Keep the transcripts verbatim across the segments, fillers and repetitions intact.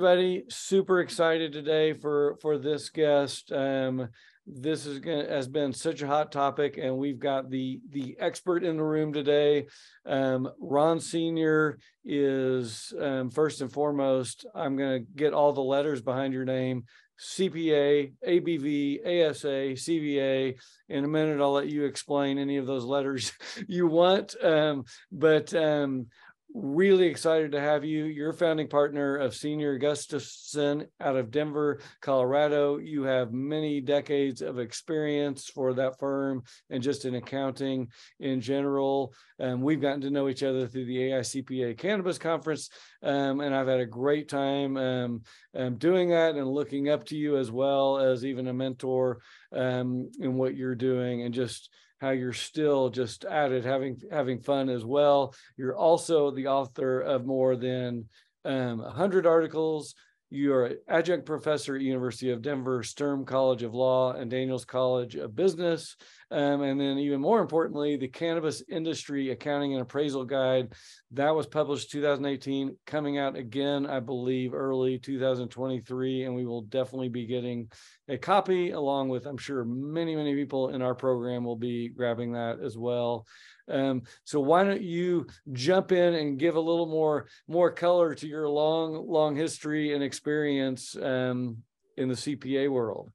everybody. Super excited today for, for this guest. Um, this is gonna, has been such a hot topic, and we've got the, the expert in the room today. Um, Ron Senior is, um, first and foremost, I'm going to get all the letters behind your name: C P A, A B V, A S A, C V A. In a minute, I'll let you explain any of those letters you want. Um, but um, really excited to have you. You're a founding partner of Senior Gustafson out of Denver, Colorado. You have many decades of experience for that firm and just in accounting in general. Um, we've gotten to know each other through the A I C P A Cannabis Conference, um, and I've had a great time um, um, doing that and looking up to you as well as even a mentor um, in what you're doing, and just how you're still just at it, having having fun as well. You're also the author of more than um, one hundred articles. You're an adjunct professor at University of Denver, Sturm College of Law, and Daniels College of Business. Um, and then even more importantly, the Cannabis Industry Accounting and Appraisal Guide. That was published two thousand eighteen, coming out again, I believe, early two thousand twenty-three. And we will definitely be getting a copy, along with, I'm sure, many, many people in our program will be grabbing that as well. Um, so why don't you jump in and give a little more, more color to your long, long history and experience um, in the C P A world?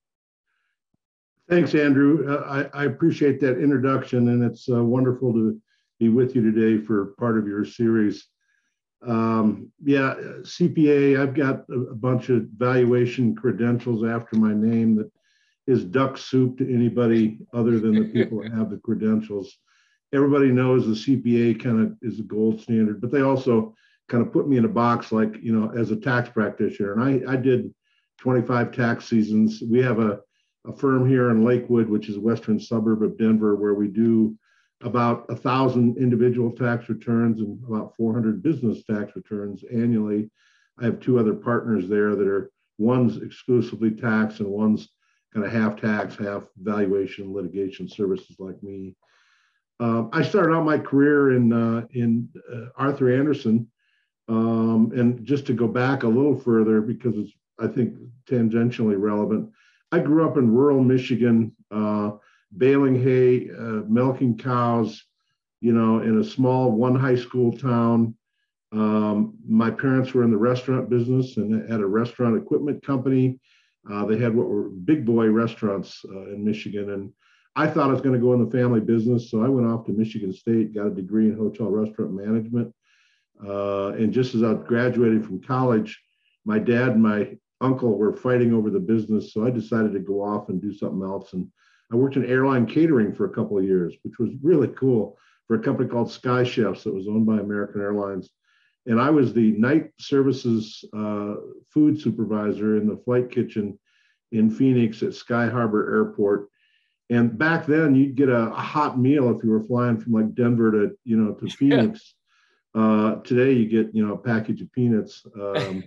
Thanks, Andrew. Uh, I, I appreciate that introduction, and it's uh, wonderful to be with you today for part of your series. Um, yeah, C P A, I've got a, a bunch of valuation credentials after my name that is duck soup to anybody other than the people that have the credentials. Everybody knows the C P A kind of is the gold standard, but they also kind of put me in a box like, you know, as a tax practitioner. And I, I did twenty-five tax seasons. We have a, a firm here in Lakewood, which is a western suburb of Denver, where we do about a thousand individual tax returns and about four hundred business tax returns annually. I have two other partners there that are, one's exclusively tax and one's kind of half tax, half valuation litigation services like me. Um, I started out my career in uh, in uh, Arthur Andersen, um, and just to go back a little further, because it's, I think, tangentially relevant. I grew up in rural Michigan, uh, baling hay, uh, milking cows, you know, in a small one high school town. Um, my parents were in the restaurant business and had a restaurant equipment company. Uh, they had what were big boy restaurants uh, in Michigan, and I thought I was going to go in the family business, so I went off to Michigan State, got a degree in hotel restaurant management. Uh, and just as I graduated from college, my dad and my uncle were fighting over the business, so I decided to go off and do something else. And I worked in airline catering for a couple of years, which was really cool, for a company called Sky Chefs that was owned by American Airlines. And I was the night services uh, food supervisor in the flight kitchen in Phoenix at Sky Harbor Airport. And back then, you'd get a, a hot meal if you were flying from like Denver to, you know, to Phoenix. Yeah. Uh, today, you get, you know, a package of peanuts. Um,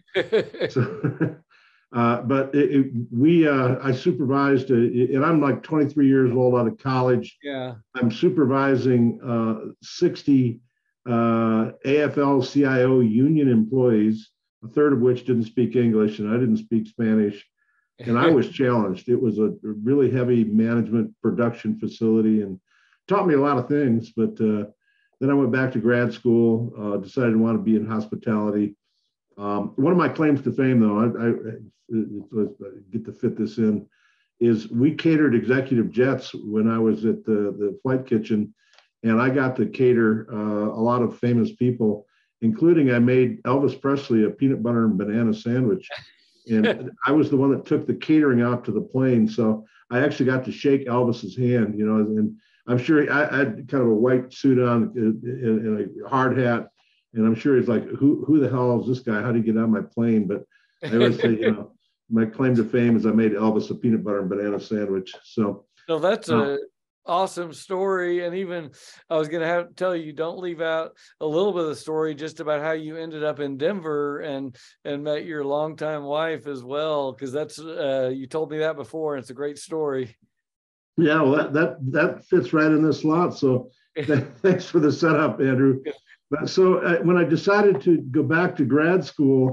so, uh, but it, it, we, uh, I supervised, a, and I'm like twenty-three years old out of college. Yeah. I'm supervising uh, sixty uh, A F L C I O union employees, a third of which didn't speak English, and I didn't speak Spanish. And I was challenged. It was a really heavy management production facility and taught me a lot of things. But uh, then I went back to grad school, uh, decided I want to be in hospitality. Um, one of my claims to fame, though, I, I, I get to fit this in, is we catered executive jets when I was at the, the flight kitchen. And I got to cater uh, a lot of famous people, including I made Elvis Presley a peanut butter and banana sandwich. And I was the one that took the catering out to the plane. So I actually got to shake Elvis's hand, you know, and I'm sure I, I had kind of a white suit on and a hard hat. And I'm sure he's like, who who the hell is this guy? How did he get on my plane? But I always say, you know, my claim to fame is I made Elvis a peanut butter and banana sandwich. So, so that's uh, a awesome story. And even I was going to have to tell you, don't leave out a little bit of the story just about how you ended up in Denver and and met your longtime wife as well, because that's uh you told me that before, and it's a great story. Yeah, well, that that that fits right in this slot. So th- thanks for the setup, Andrew. But so uh, when I decided to go back to grad school,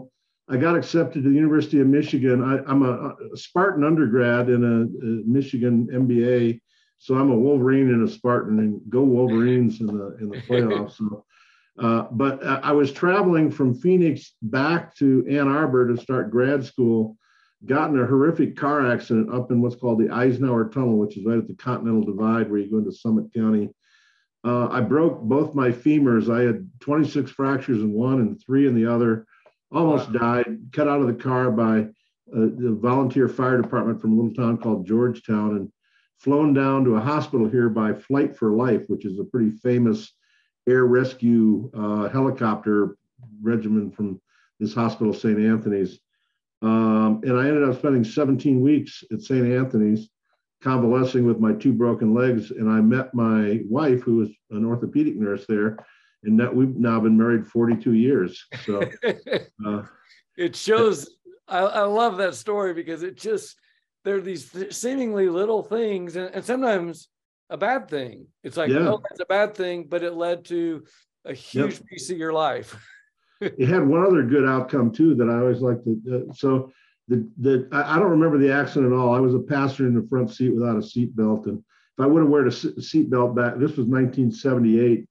I got accepted to the University of Michigan. I, I'm a, a Spartan undergrad in a, a Michigan M B A, so I'm a Wolverine and a Spartan, and go Wolverines in the in the playoffs. So, uh, but I was traveling from Phoenix back to Ann Arbor to start grad school. Got in a horrific car accident up in what's called the Eisenhower Tunnel, which is right at the Continental Divide where you go into Summit County. Uh, I broke both my femurs. I had twenty-six fractures in one and three in the other. Almost wow. died, cut out of the car by uh, the volunteer fire department from a little town called Georgetown, and flown down to a hospital here by Flight for Life, which is a pretty famous air rescue uh, helicopter regimen from this hospital, Saint Anthony's. Um, and I ended up spending seventeen weeks at Saint Anthony's, convalescing with my two broken legs. And I met my wife, who was an orthopedic nurse there. And that we've now been married forty-two years. So uh, it shows. I, I love that story because it just, there are these seemingly little things, and, and sometimes a bad thing. It's like, yeah. oh, that's a bad thing, but it led to a huge yep. piece of your life. It had one other good outcome too that I always like to. Uh, so the the I, I don't remember the accident at all. I was a passenger in the front seat without a seatbelt, and if I would have worn a seatbelt back, this was nineteen seventy-eight.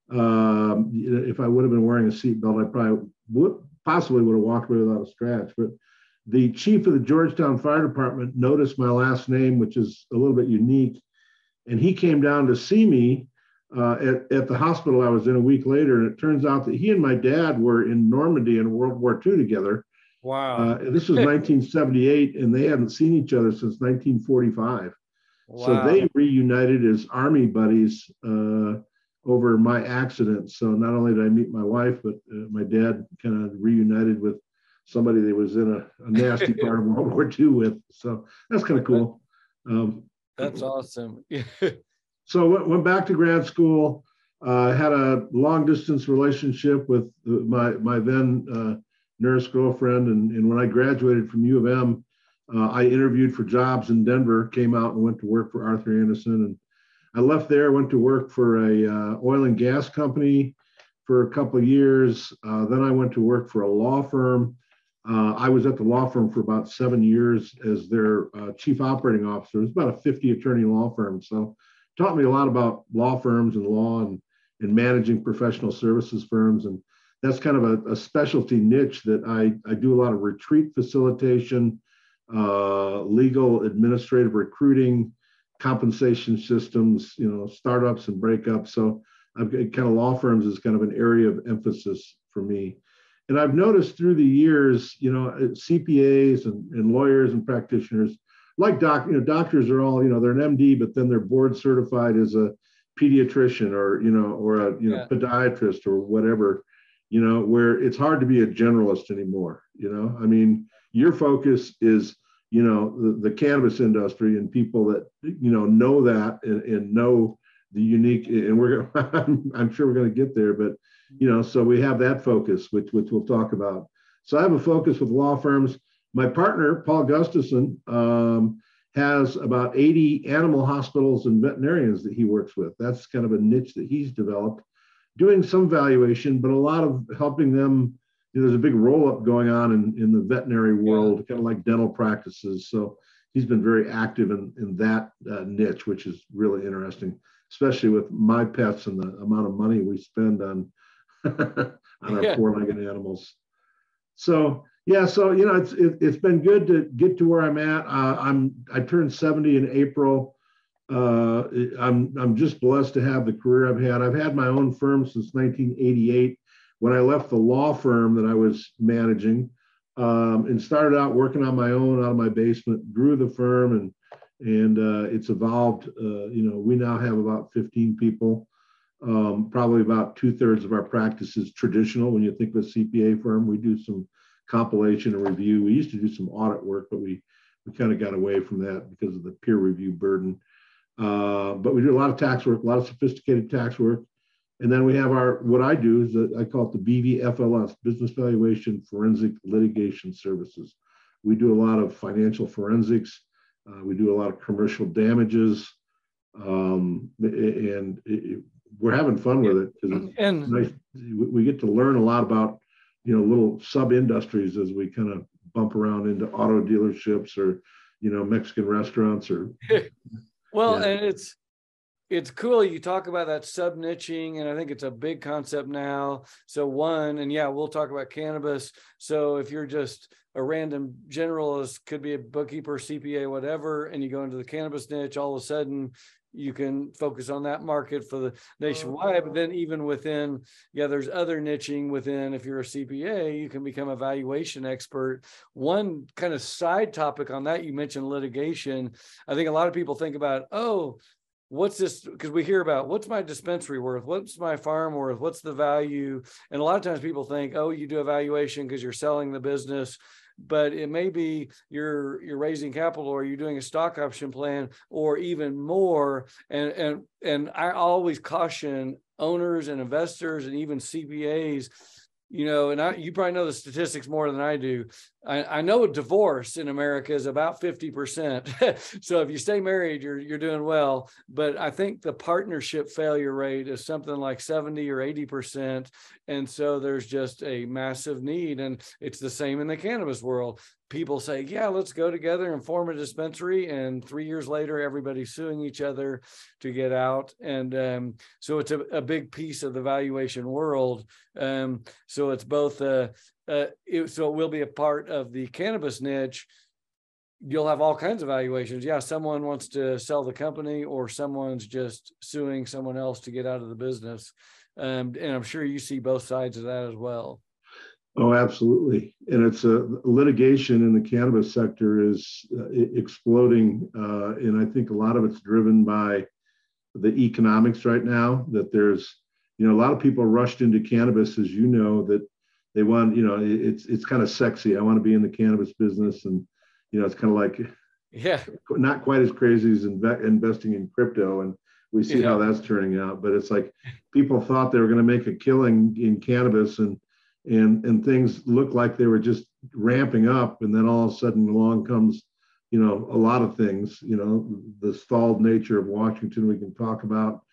Um, if I would have been wearing a seatbelt, I probably would possibly would have walked away without a scratch. But the chief of the Georgetown Fire Department noticed my last name, which is a little bit unique, and he came down to see me uh, at, at the hospital I was in a week later. And it turns out that he and my dad were in Normandy in World War Two together. Wow. Uh, this was nineteen seventy-eight, and they hadn't seen each other since nineteen forty-five. Wow. So they reunited as Army buddies uh, over my accident. So not only did I meet my wife, but uh, my dad kind of reunited with somebody that was in a, a nasty part of World War Two with. So that's kind of cool. Um, that's awesome. So went, went back to grad school, uh, had a long distance relationship with my, my then uh, nurse girlfriend. And, and when I graduated from U of M, uh, I interviewed for jobs in Denver, came out and went to work for Arthur Andersen. And I left there, went to work for a uh, oil and gas company for a couple of years. Uh, then I went to work for a law firm. Uh, I was at the law firm for about seven years as their uh, chief operating officer. It was about a fifty attorney law firm. So taught me a lot about law firms and law and, and managing professional services firms. And that's kind of a, a specialty niche that I, I do a lot of retreat facilitation, uh, legal administrative recruiting, compensation systems, you know, startups and breakups. So I've got kind of law firms is kind of an area of emphasis for me. And I've noticed through the years, you know, C P As and, and lawyers and practitioners, like doc, you know, doctors are all, you know, they're an M D, but then they're board certified as a pediatrician or, you know, or a, you know, yeah. podiatrist or whatever, you know, where it's hard to be a generalist anymore. You know, I mean, your focus is, you know, the, the cannabis industry and people that, you know, know that and, and know the unique, and we're, I'm, I'm sure we're going to get there, but, you know, so we have that focus, which, which we'll talk about. So I have a focus with law firms. My partner, Paul Gustafson, um, has about eighty animal hospitals and veterinarians that he works with. That's kind of a niche that he's developed, doing some valuation, but a lot of helping them. You know, there's a big roll up going on in, in the veterinary world, yeah. kind of like dental practices. So he's been very active in, in that uh, niche, which is really interesting, especially with my pets and the amount of money we spend on, on our yeah. four-legged animals. So, yeah, so, you know, it's, it, it's been good to get to where I'm at. Uh, I'm, I turned seventy in April. Uh, I'm, I'm just blessed to have the career I've had. I've had my own firm since nineteen eighty-eight. When I left the law firm that I was managing um, and started out working on my own out of my basement, grew the firm, and and uh, it's evolved. Uh, you know, we now have about fifteen people. Um, probably about two thirds of our practice is traditional. When you think of a C P A firm, we do some compilation and review. We used to do some audit work, but we we kind of got away from that because of the peer review burden. Uh, but we do a lot of tax work, a lot of sophisticated tax work. And then we have our, what I do is that I call it the B V F L S, Business Valuation Forensic Litigation Services. We do a lot of financial forensics. Uh, we do a lot of commercial damages. Um, and it, it, we're having fun with it because it's and nice. We get to learn a lot about you know, little sub industries as we kind of bump around into auto dealerships or, you know, Mexican restaurants or. Well, yeah. and it's, it's cool. You talk about that sub niching, and I think it's a big concept now. So one, and yeah, we'll talk about cannabis. So if you're just a random generalist, could be a bookkeeper, C P A, whatever, and you go into the cannabis niche, all of a sudden you can focus on that market for the nationwide. But then even within, yeah, there's other niching within. If you're a C P A, you can become a valuation expert. One kind of side topic on that, you mentioned litigation. I think a lot of people think about, oh, what's this? Because we hear about what's my dispensary worth? What's my farm worth? What's the value? And a lot of times people think, oh, you do a valuation because you're selling the business, but it may be you're you're raising capital, or you're doing a stock option plan, or even more. And and and I always caution owners and investors and even C P As. You know, and I, you probably know the statistics more than I do. I, I know divorce in America is about fifty percent. So if you stay married, you're you're doing well. But I think the partnership failure rate is something like seventy or eighty percent. And so there's just a massive need. And it's the same in the cannabis world. People say, yeah, let's go together and form a dispensary. And three years later, everybody's suing each other to get out. And um, so it's a, a big piece of the valuation world. Um, so it's both, uh, uh, it, so it will be a part of the cannabis niche. You'll have all kinds of valuations. Yeah, someone wants to sell the company, or someone's just suing someone else to get out of the business. Um, and I'm sure you see both sides of that as well. Oh, absolutely. And it's a litigation in the cannabis sector is uh, exploding. Uh, and I think a lot of it's driven by the economics right now, that there's, you know, a lot of people rushed into cannabis, as you know, that they want, you know, it's, it's kind of sexy. I want to be in the cannabis business. And, you know, it's kind of like, yeah, not quite as crazy as inve- investing in crypto. And we see yeah. how that's turning out, but it's like people thought they were going to make a killing in cannabis, and and and things looked like they were just ramping up, and then all of a sudden along comes, you know, a lot of things, you know, the stalled nature of Washington we can talk about,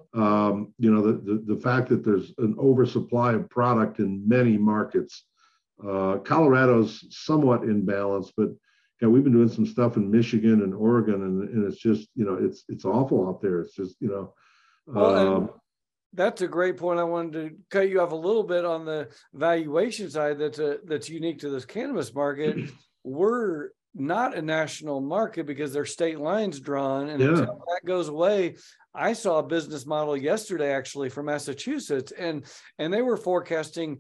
um, you know, the, the the fact that there's an oversupply of product in many markets. Uh, Colorado's somewhat in balance, but yeah, we've been doing some stuff in Michigan and Oregon, and, and it's just, you know, it's it's awful out there. It's just, you know, well, um, that's a great point. I wanted to cut you off a little bit on the valuation side. That's a, that's unique to this cannabis market. We're not a national market because there's state lines drawn, and yeah. until that goes away. I saw a business model yesterday, actually, from Massachusetts, and and they were forecasting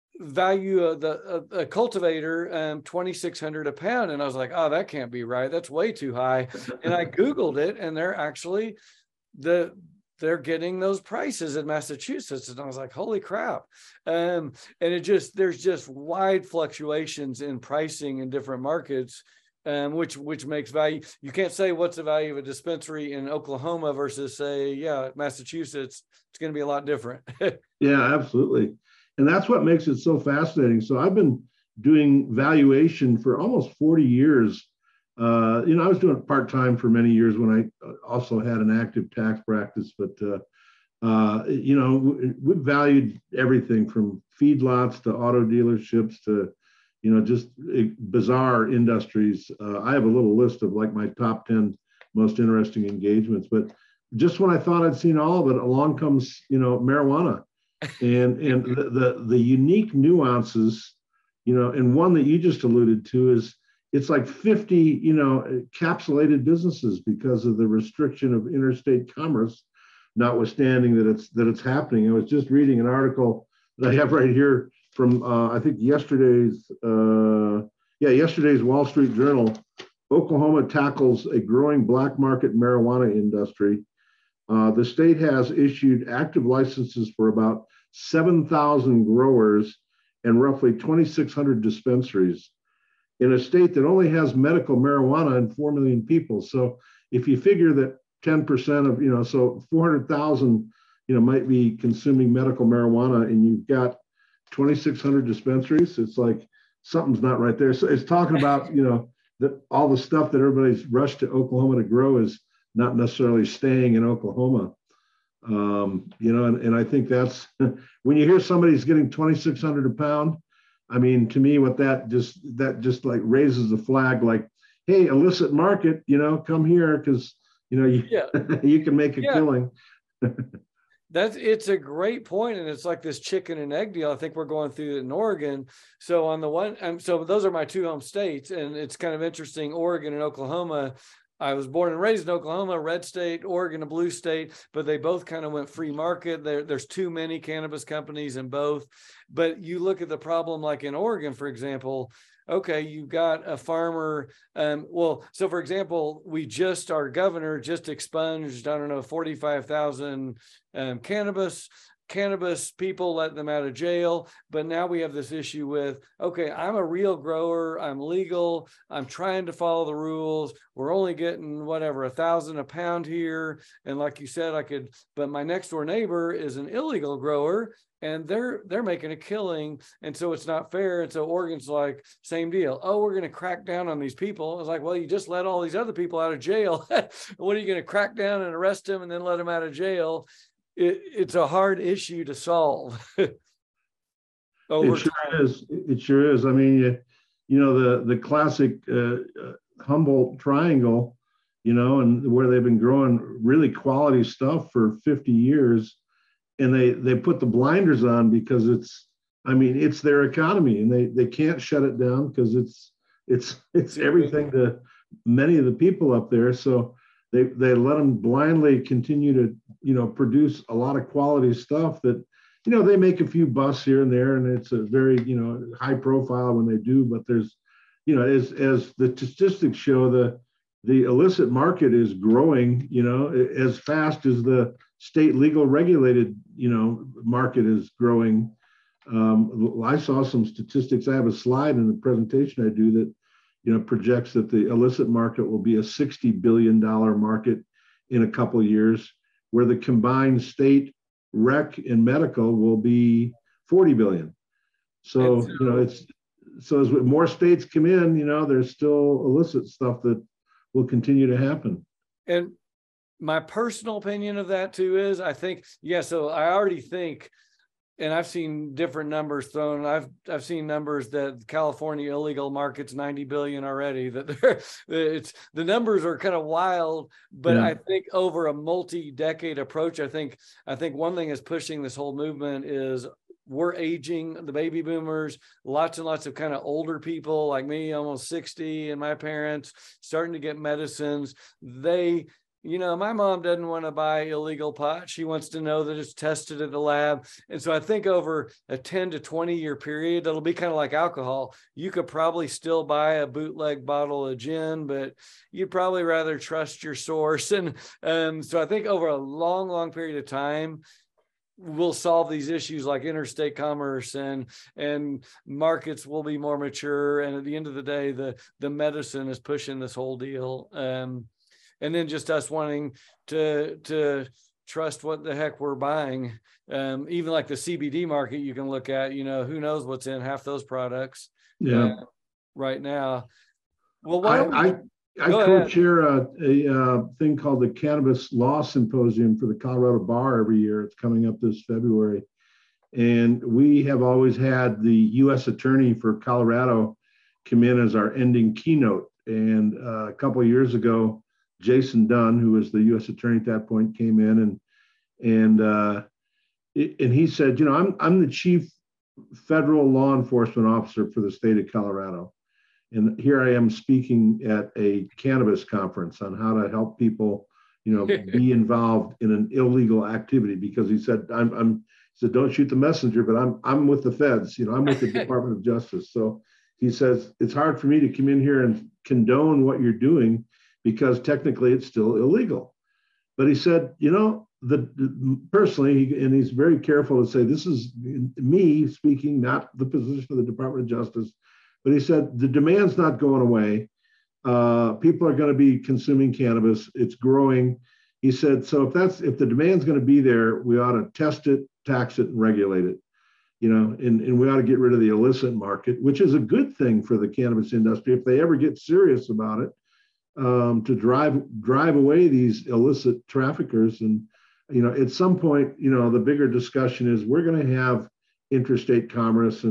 value of the a, a cultivator um twenty-six hundred a pound, and I was like, oh, that can't be right, that's way too high. And I googled it, and they're actually the they're getting those prices in Massachusetts, and I was like, holy crap. Um and it just, there's just wide fluctuations in pricing in different markets, um which which makes value. You can't say what's the value of a dispensary in Oklahoma versus, say, yeah, Massachusetts. It's going to be a lot different. Yeah, absolutely. And that's what makes it so fascinating. So I've been doing valuation for almost forty years. Uh, you know, I was doing it part-time for many years when I also had an active tax practice. But, uh, uh, you know, we've valued everything from feedlots to auto dealerships to, you know, just bizarre industries. Uh, I have a little list of like my top ten most interesting engagements. But just when I thought I'd seen all of it, along comes, you know, marijuana. and and the, the the unique nuances, you know, and one that you just alluded to is it's like fifty, you know, encapsulated businesses because of the restriction of interstate commerce, notwithstanding that it's that it's happening. I was just reading an article that I have right here from uh, I think yesterday's uh, yeah yesterday's Wall Street Journal. Oklahoma tackles a growing black market marijuana industry. Uh, the state has issued active licenses for about seven thousand growers and roughly twenty-six hundred dispensaries in a state that only has medical marijuana and four million people. So if you figure that ten percent of, you know, so four hundred thousand, you know, might be consuming medical marijuana, and you've got twenty-six hundred dispensaries, it's like something's not right there. So it's talking about, you know, that all the stuff that everybody's rushed to Oklahoma to grow is not necessarily staying in Oklahoma. Um, you know, and, and I think that's when you hear somebody's getting twenty-six hundred a pound, I mean, to me, what that just that just like raises the flag, like, hey, illicit market, you know, come here because you know you Yeah. you can make a Yeah. killing. That's it's a great point, and it's like this chicken and egg deal. I think we're going through it in Oregon. So on the one, um, so those are my two home states, and it's kind of interesting. Oregon and Oklahoma. I was born and raised in Oklahoma, red state, Oregon, a blue state, but they both kind of went free market. There, there's too many cannabis companies in both. But you look at the problem, like in Oregon, for example. Okay, you got a farmer. Um, well, so for example, we just, our governor just expunged, I don't know, forty-five thousand um, cannabis cannabis people, let them out of jail. But now we have this issue with, okay, I'm a real grower, I'm legal, I'm trying to follow the rules. We're only getting whatever, a thousand a pound here. And like you said, I could, but my next door neighbor is an illegal grower and they're they're making a killing, and so it's not fair. And so Oregon's like, same deal. Oh, we're going to crack down on these people. I was like, well, you just let all these other people out of jail. What are you going to crack down and arrest them and then let them out of jail? It, it's a hard issue to solve. Over it sure time. is. It sure is. I mean, you, you know, the the classic uh, uh, Humboldt Triangle, you know, and where they've been growing really quality stuff for fifty years. And they they put the blinders on because it's, I mean, it's their economy, and they they can't shut it down because it's it's it's everything to many of the people up there. So they they let them blindly continue to, you know, produce a lot of quality stuff that, you know, they make a few busts here and there, and it's a very, you know, high profile when they do. But there's, you know, as as the statistics show, the the illicit market is growing, you know, as fast as the state legal regulated, you know, market is growing. Um, I saw some statistics. I have a slide in the presentation I do that, you know, projects that the illicit market will be a sixty billion dollars market in a couple of years, where the combined state rec and medical will be forty billion. So, so you know, it's so as more states come in, you know, there's still illicit stuff that will continue to happen. And my personal opinion of that too is, I think, yeah, so I already think, and I've seen different numbers thrown. I've I've seen numbers that California illegal market's ninety billion already. That they're, it's the numbers are kind of wild, but yeah. I think over a multi-decade approach, I think I think one thing is pushing this whole movement is we're aging, the baby boomers, lots and lots of kind of older people like me, almost sixty, and my parents starting to get medicines. They, you know, my mom doesn't want to buy illegal pot. She wants to know that it's tested at the lab. And so I think over a ten to twenty year period, that'll be kind of like alcohol. You could probably still buy a bootleg bottle of gin, but you'd probably rather trust your source. And um, so I think over a long, long period of time, we'll solve these issues like interstate commerce, and and markets will be more mature. And at the end of the day, the the medicine is pushing this whole deal. Um, and then just us wanting to to trust what the heck we're buying. Um, even like the C B D market, you can look at, you know, who knows what's in half those products. Yeah. Uh, right now. Well, why don't we, I, I, I co-chair a, a, a thing called the Cannabis Law Symposium for the Colorado Bar every year. It's coming up this February. And we have always had the U S Attorney for Colorado come in as our ending keynote. And uh, a couple of years ago, Jason Dunn, who was the U S Attorney at that point, came in and and uh, and he said, you know, I'm I'm the chief federal law enforcement officer for the state of Colorado. And here I am speaking at a cannabis conference on how to help people, you know, be involved in an illegal activity, because he said, I'm, I'm, he said, don't shoot the messenger, but I'm, I'm with the feds, you know, I'm with the Department of Justice. So he says, it's hard for me to come in here and condone what you're doing because technically it's still illegal. But he said, you know, the, the personally, and he's very careful to say, this is me speaking, not the position of the Department of Justice. But he said, the demand's not going away. Uh, people are going to be consuming cannabis. It's growing. He said, so if that's if the demand's going to be there, we ought to test it, tax it, and regulate it. You know, and, and we ought to get rid of the illicit market, which is a good thing for the cannabis industry if they ever get serious about it, um, to drive drive away these illicit traffickers. And, you know, at some point, you know, the bigger discussion is we're going to have interstate commerce and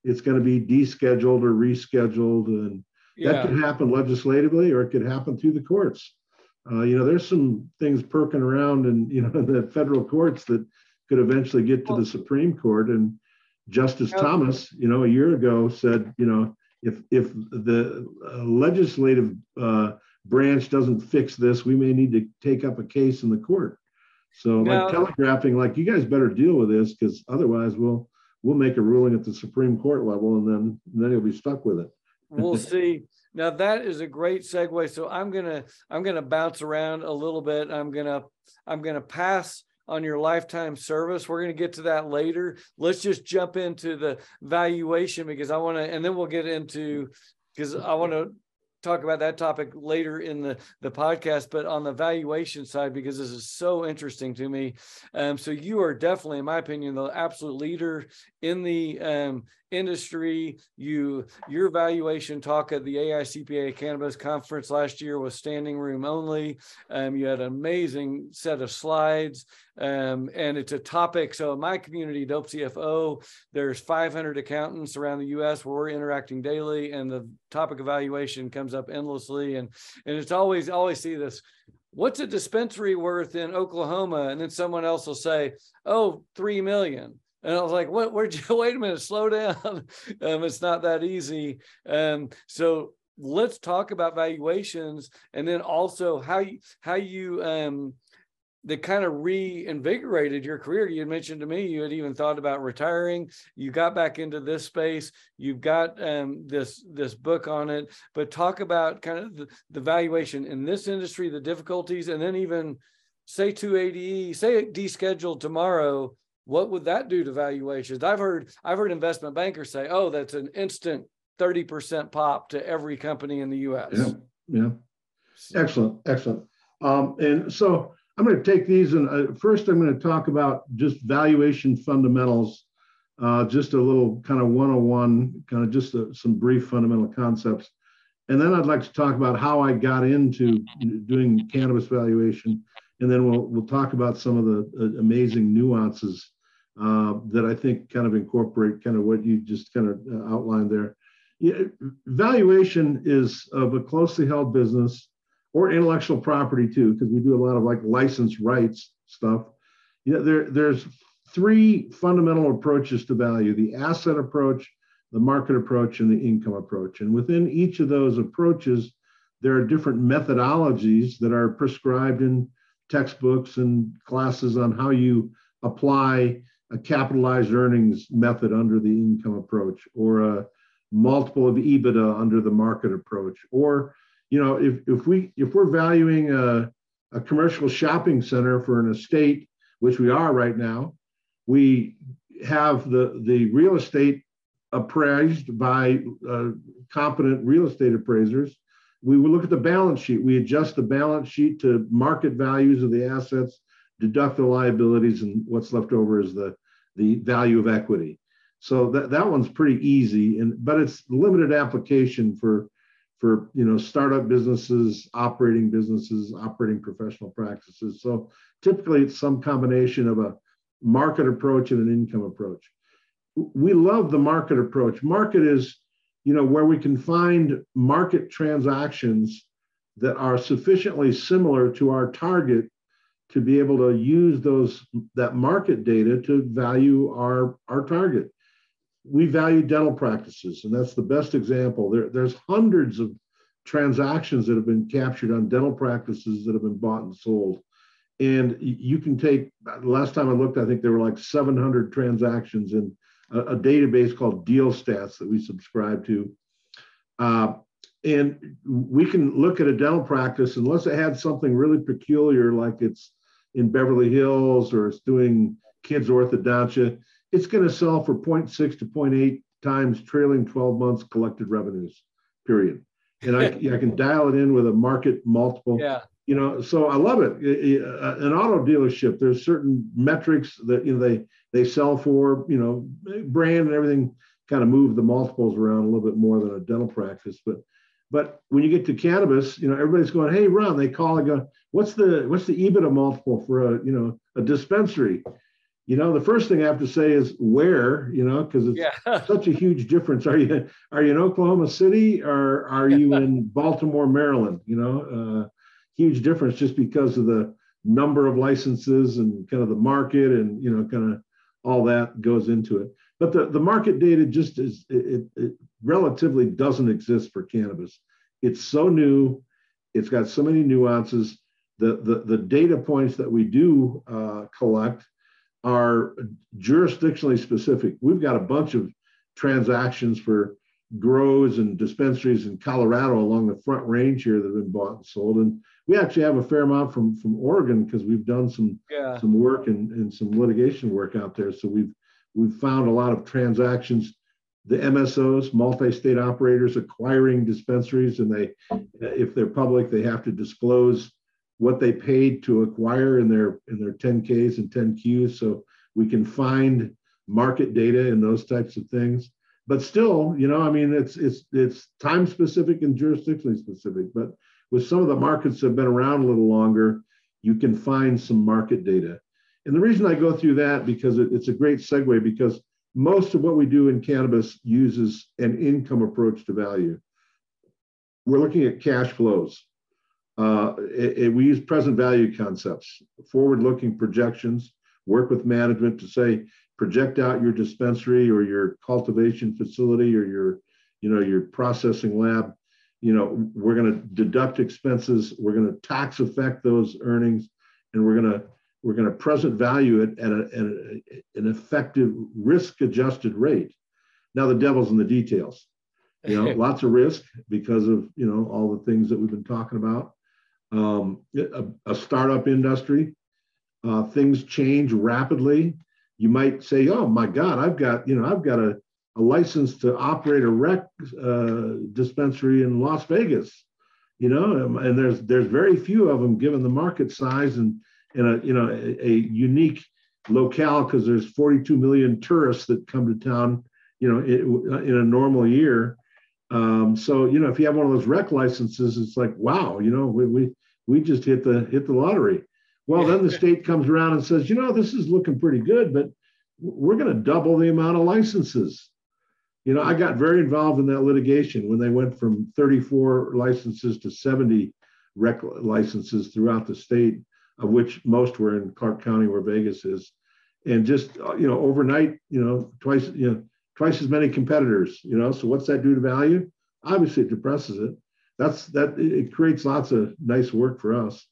it's going to be descheduled or rescheduled, and Yeah. that could happen legislatively, or it could happen through the courts. Uh, you know, there's some things perking around in, you know, the federal courts that could eventually get to the Supreme Court. And Justice Yep. Thomas, you know, a year ago said, you know, if if the uh, legislative uh, branch doesn't fix this, we may need to take up a case in the court. So, Now, like telegraphing, like, you guys better deal with this, because otherwise we'll we'll make a ruling at the Supreme Court level, and then then you'll be stuck with it. we'll see. Now that is a great segue. So I'm gonna I'm gonna bounce around a little bit. I'm gonna I'm gonna pass on your lifetime service. We're gonna get to that later. Let's just jump into the valuation, because I want to, and then we'll get into, because I want to talk about that topic later in the, the podcast, but on the valuation side, because this is so interesting to me. Um, so you are definitely, in my opinion, the absolute leader in the um, industry. You, your valuation talk at the A I C P A Cannabis Conference last year was standing room only. Um, you had an amazing set of slides, um, and it's a topic. So in my community, Dope C F O, there's five hundred accountants around the U S where we're interacting daily, and the topic of valuation comes up endlessly. And, and it's always, always see this, what's a dispensary worth in Oklahoma? And then someone else will say, oh, three million. And I was like, what, where'd you, wait a minute, slow down. Um, it's not that easy. Um, so let's talk about valuations, and then also how you, how you, um, that kind of reinvigorated your career. You had mentioned to me, you had even thought about retiring. You got back into this space. You've got um, this, this book on it, but talk about kind of the, the valuation in this industry, the difficulties, and then even say two eighty E, say it descheduled tomorrow, what would that do to valuations? I've heard, I've heard investment bankers say, oh, that's an instant thirty percent pop to every company in the U S. Yeah, yeah. Excellent, excellent. Um, and so I'm going to take these, and uh, first I'm going to talk about just valuation fundamentals, uh, just a little kind of one oh one, kind of just a, some brief fundamental concepts. And then I'd like to talk about how I got into doing cannabis valuation. And then we'll, we'll talk about some of the uh, amazing nuances uh, that I think kind of incorporate kind of what you just kind of uh, outlined there. Yeah, valuation is of a closely held business, or intellectual property too, because we do a lot of like license rights stuff. You know, there, there's three fundamental approaches to value: the asset approach, the market approach, and the income approach. And within each of those approaches, there are different methodologies that are prescribed in textbooks and classes on how you apply a capitalized earnings method under the income approach, or a multiple of EBITDA under the market approach. Or, you know, if, if we if we're valuing a, a commercial shopping center for an estate, which we are right now, we have the the real estate appraised by uh, competent real estate appraisers. We will look at the balance sheet. We adjust the balance sheet to market values of the assets, deduct the liabilities, and what's left over is the the value of equity. So that, that one's pretty easy, and but it's limited application for for you know startup businesses, operating businesses, operating professional practices. So typically it's some combination of a market approach and an income approach. We love the market approach. Market is, you know, where we can find market transactions that are sufficiently similar to our target to be able to use those that market data to value our, our target. We value dental practices, and that's the best example. There, there's hundreds of transactions that have been captured on dental practices that have been bought and sold. And you can take, last time I looked, I think there were like seven hundred transactions in a, a database called Deal Stats that we subscribe to. Uh, and we can look at a dental practice, unless it had something really peculiar, like it's in Beverly Hills or it's doing kids orthodontia, it's going to sell for zero point six to zero point eight times trailing twelve months collected revenues, period. And I, I can dial it in with a market multiple. Yeah. You know, so I love it. An auto dealership, there's certain metrics that, you know, they they sell for, you know, brand and everything kind of move the multiples around a little bit more than a dental practice. But but when you get to cannabis, you know, everybody's going, hey, Ron, they call and go, what's the what's the EBITDA multiple for a, you know, a dispensary? you know, the first thing I have to say is where, you know, because it's Yeah. such a huge difference. Are you are you in Oklahoma City or are you in Baltimore, Maryland? You know, uh, huge difference just because of the number of licenses and kind of the market and, you know, kind of all that goes into it. But the, the market data just is, it, it relatively doesn't exist for cannabis. It's so new. It's got so many nuances. The, the, the data points that we do uh, collect are jurisdictionally specific. We've got a bunch of transactions for grows and dispensaries in Colorado along the Front Range here that have been bought and sold. And we actually have a fair amount from, from Oregon because we've done some, Yeah. some work and, and some litigation work out there. So we've, we've found a lot of transactions, the M S Os, multi-state operators acquiring dispensaries, and they, if they're public, they have to disclose what they paid to acquire in their in their ten Ks and ten Qs, so we can find market data and those types of things. But still, you know, I mean, it's it's it's time specific and jurisdictionally specific. But with some of the markets that have been around a little longer, you can find some market data. And the reason I go through that because it, it's a great segue, because most of what we do in cannabis uses an income approach to value. We're looking at cash flows. Uh, it, it, we use present value concepts, forward-looking projections, work with management to say, project out your dispensary or your cultivation facility or your, you know, your processing lab. You know, we're going to deduct expenses. We're going to tax affect those earnings, and we're going to we're going to present value it at, a, at a, an effective risk-adjusted rate. Now the devil's in the details. You know, lots of risk because of, you know, all the things that we've been talking about. Um, a, a startup industry, uh, things change rapidly. You might say, "Oh my God, I've got, you know, I've got a, a license to operate a rec uh, dispensary in Las Vegas," you know, and there's there's very few of them given the market size and in a, you know, a, a unique locale, because there's forty-two million tourists that come to town, you know, in, in a normal year. Um, so, you know, if you have one of those rec licenses, it's like, wow, you know, we we we just hit the hit the lottery. Well, then the state comes around and says, you know, this is looking pretty good, but we're going to double the amount of licenses. You know, I got very involved in that litigation when they went from thirty-four licenses to seventy rec licenses throughout the state, of which most were in Clark County, where Vegas is. And just, you know, overnight, you know, twice, you know, twice as many competitors, you know, so what's that do to value? Obviously it depresses it. That's that it creates lots of nice work for us.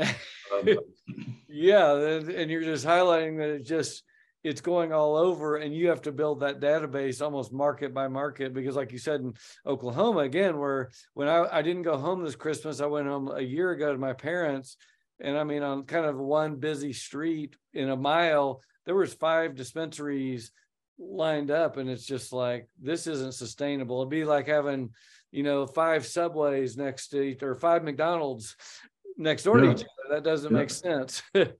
Um, yeah, and you're just highlighting that it just it's going all over, and you have to build that database almost market by market, because like you said, in Oklahoma, again, where when I, I didn't go home this Christmas, I went home a year ago to my parents, and I mean, on kind of one busy street in a mile, there was five dispensaries lined up, and it's just like, this isn't sustainable. It'd be like having, you know, five Subways next to each, or five McDonald's next door yeah. to each other. That doesn't yeah. make sense.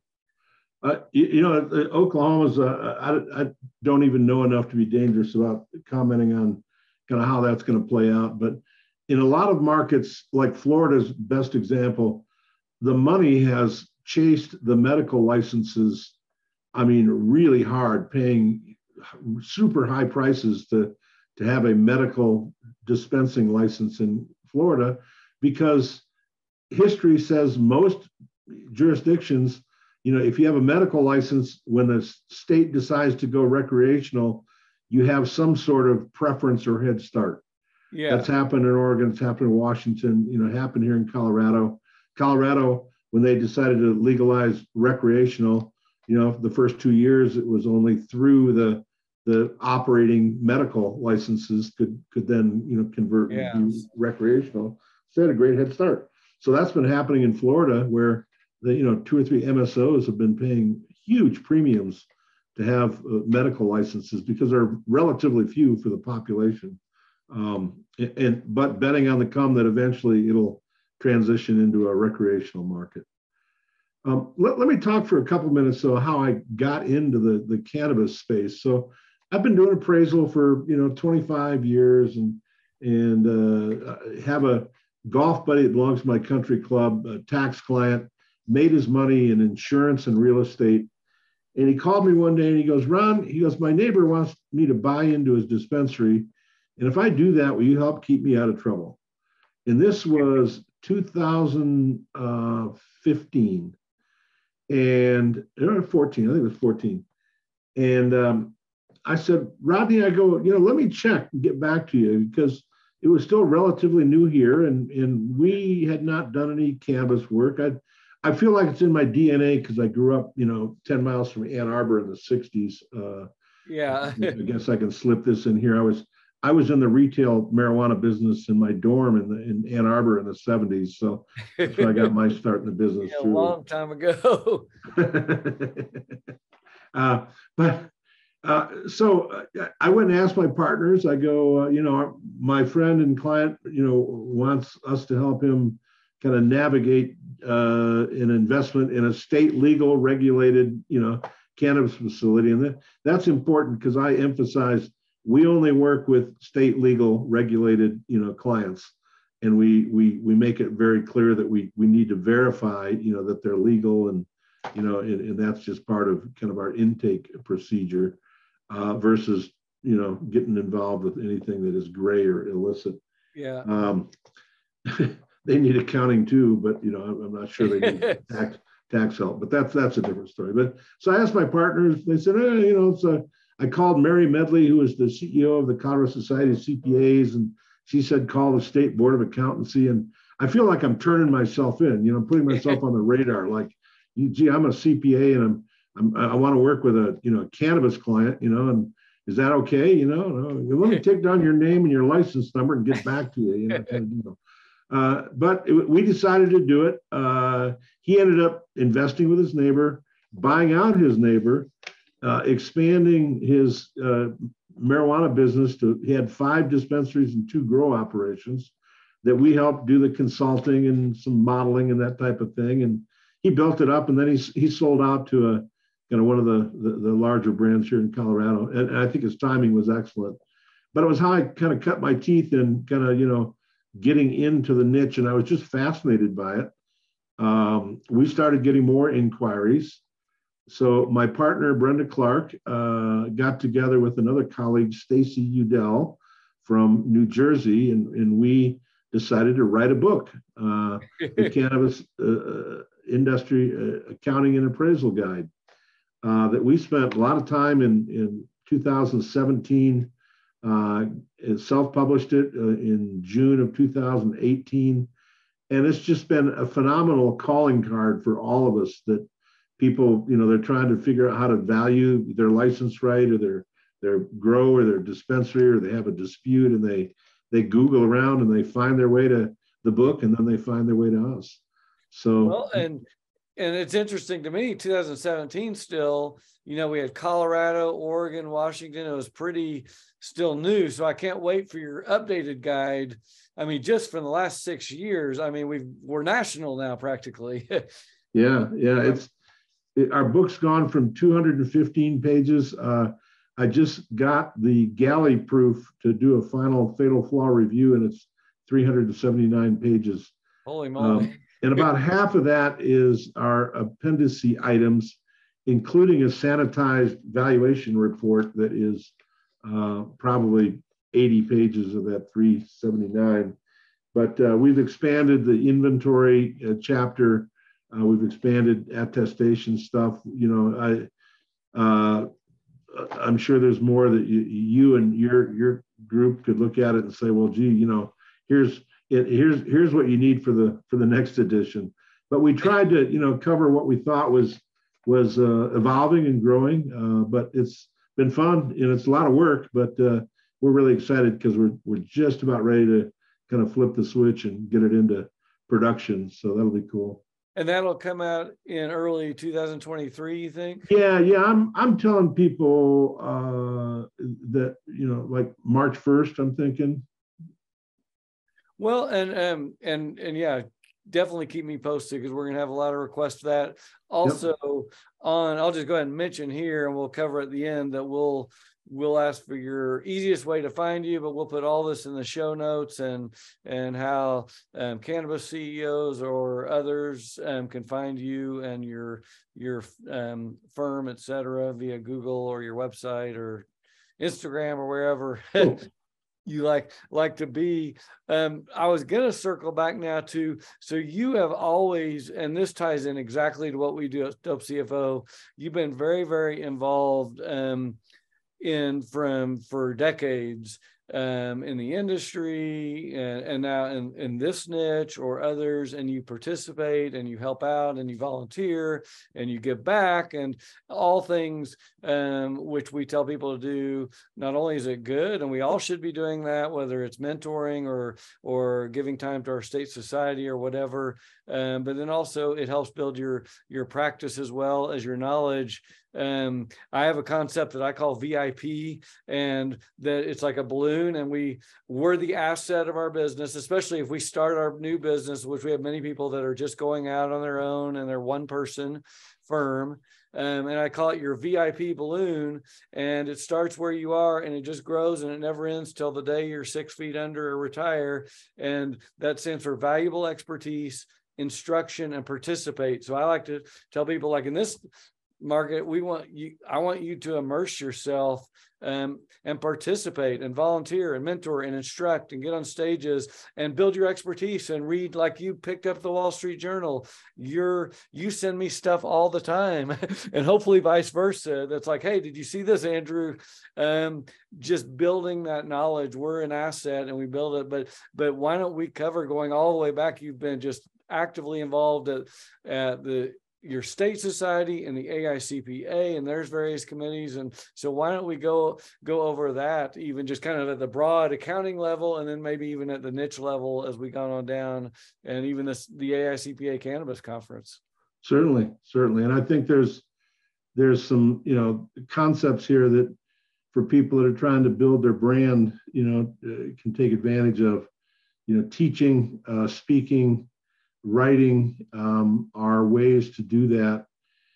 uh, you, you know, Oklahoma's, uh, I, I don't even know enough to be dangerous about commenting on kind of how that's going to play out. But in a lot of markets, like Florida's best example, the money has chased the medical licenses, I mean, really hard, paying super high prices to, to have a medical dispensing license in Florida, because history says most jurisdictions, you know, if you have a medical license, when the state decides to go recreational, you have some sort of preference or head start. Yeah. That's happened in Oregon, it's happened in Washington, you know, happened here in Colorado. Colorado, when they decided to legalize recreational, you know, the first two years, it was only through the the operating medical licenses could could then, you know, convert yeah. and do recreational. So they had a great head start. So that's been happening in Florida, where the, you know, two or three M S Os have been paying huge premiums to have uh, medical licenses, because there are relatively few for the population. Um, and, and but betting on the come that eventually it'll transition into a recreational market. Um, let, let me talk for a couple minutes, so how I got into the, the cannabis space. So I've been doing appraisal for, you know, twenty-five years, and and uh, have a golf buddy that belongs to my country club, a tax client, made his money in insurance and real estate. And he called me one day and he goes, Ron, he goes, my neighbor wants me to buy into his dispensary. And if I do that, will you help keep me out of trouble? And this was two thousand fifteen and or fourteen, I think it was fourteen. And um, I said, Rodney, I go, you know, let me check and get back to you, because it was still relatively new here, and, and we had not done any cannabis work. I I feel like it's in my D N A because I grew up, you know, ten miles from Ann Arbor in the sixties. Uh, yeah. I guess I can slip this in here. I was I was in the retail marijuana business in my dorm in, the, in Ann Arbor in the seventies. So that's where I got my start in the business. Yeah, a too. long time ago. uh, but uh, so I went and asked my partners. I go, uh, you know, my friend and client, you know, wants us to help him kind of navigate uh, an investment in a state legal regulated, you know, cannabis facility. And that, that's important because I emphasize we only work with state legal regulated, you know, clients. And we we we make it very clear that we we need to verify, you know, that they're legal, and, you know, and, and that's just part of kind of our intake procedure uh, versus, you know, getting involved with anything that is gray or illicit. Yeah. Um, they need accounting too, but, you know, I'm, I'm not sure they need tax tax help, but that's that's a different story. But so I asked my partners, they said, eh, you know, it's a, I called Mary Medley, who is the C E O of the Colorado Society of C P As, and she said, call the State Board of Accountancy. And I feel like I'm turning myself in, you know, I'm putting myself on the radar. Like, gee, I'm a C P A and I'm, I'm I want to work with a, you know, a cannabis client, you know, and is that okay? You know, no, let me take down your name and your license number and get back to you, you know, kind of deal. Uh, but it, we decided to do it. Uh, he ended up investing with his neighbor, buying out his neighbor, uh, expanding his uh, marijuana business to, he had five dispensaries and two grow operations that we helped do the consulting and some modeling and that type of thing. And he built it up, and then he, he sold out to a, you know, one of the, the, the larger brands here in Colorado. And, and I think his timing was excellent, but it was how I kind of cut my teeth in kind of, you know, getting into the niche. And I was just fascinated by it. Um, we started getting more inquiries. So my partner, Brenda Clark, uh, got together with another colleague, Stacy Udell from New Jersey, and, and we decided to write a book, uh, the Cannabis uh, Industry uh, Accounting and Appraisal Guide, uh, that we spent a lot of time in, in two thousand seventeen, uh, self-published it uh, in June of two thousand eighteen. And it's just been a phenomenal calling card for all of us that people, you know, they're trying to figure out how to value their license right, or their their grow or their dispensary, or they have a dispute, and they they Google around and they find their way to the book, and then they find their way to us. So well, and and it's interesting to me, two thousand seventeen still, you know, we had Colorado, Oregon, Washington. It was pretty still new. So I can't wait for your updated guide. I mean, just from the last six years, I mean, we've we're national now practically. yeah, yeah, it's it, our book's gone from two hundred fifteen pages. Uh, I just got the galley proof to do a final fatal flaw review, and it's three hundred seventy-nine pages. Holy moly. Um, and about half of that is our appendice items, including a sanitized valuation report that is uh, probably eighty pages of that three seventy-nine. But uh, we've expanded the inventory uh, chapter. Uh, we've expanded attestation stuff. You know, I, uh, I'm sure there's more that you, you and your your group could look at it and say, well, gee, you know, here's it, here's here's what you need for the for the next edition. But we tried to, you know, cover what we thought was was uh, evolving and growing. Uh, but it's been fun, and it's a lot of work. But uh, we're really excited because we're we're just about ready to kind of flip the switch and get it into production. So that'll be cool. And that'll come out in early two thousand twenty-three, you think? Yeah, yeah. I'm I'm telling people uh, that, you know, like March first, I'm thinking. Well, and um and and yeah, definitely keep me posted, because we're gonna have a lot of requests for that. Also, yep. on I'll just go ahead and mention here, and we'll cover at the end that we'll we'll ask for your easiest way to find you, but we'll put all this in the show notes, and and how um, cannabis C E Os or others um, can find you and your your um, firm, et cetera, via Google or your website or Instagram or wherever. Cool. You like like to be. Um, I was gonna circle back now to, so you have always, and this ties in exactly to what we do at Dope C F O. You've been very, very involved um, in from for decades um, in the industry, and, and now in, in this niche or others, and you participate and you help out and you volunteer and you give back, and all things um, which we tell people to do. Not only is it good, and we all should be doing that, whether it's mentoring or or giving time to our state society or whatever, um, but then also it helps build your your practice as well as your knowledge. Um, I have a concept that I call V I P, and that it's like a balloon, and we we're the asset of our business, especially if we start our new business, which we have many people that are just going out on their own and they're one person firm. Um, and I call it your V I P balloon, and it starts where you are and it just grows and it never ends till the day you're six feet under or retire. And that stands for valuable expertise, instruction, and participate. So I like to tell people, like in this market, we want you, I want you to immerse yourself um, and participate and volunteer and mentor and instruct and get on stages and build your expertise and read. Like you picked up the Wall Street Journal. You're, you send me stuff all the time and hopefully vice versa. That's like, hey, did you see this, Andrew? Um, just building that knowledge. We're an asset and we build it, but, but why don't we cover going all the way back? You've been just actively involved at, at the your state society and the A I C P A, and there's various committees. And so why don't we go go over that, even just kind of at the broad accounting level, and then maybe even at the niche level as we gone on down, and even this the A I C P A Cannabis Conference. Certainly, certainly. And I think there's there's some, you know, concepts here that for people that are trying to build their brand, you know, uh, can take advantage of, you know, teaching, uh, speaking, writing um, are ways to do that.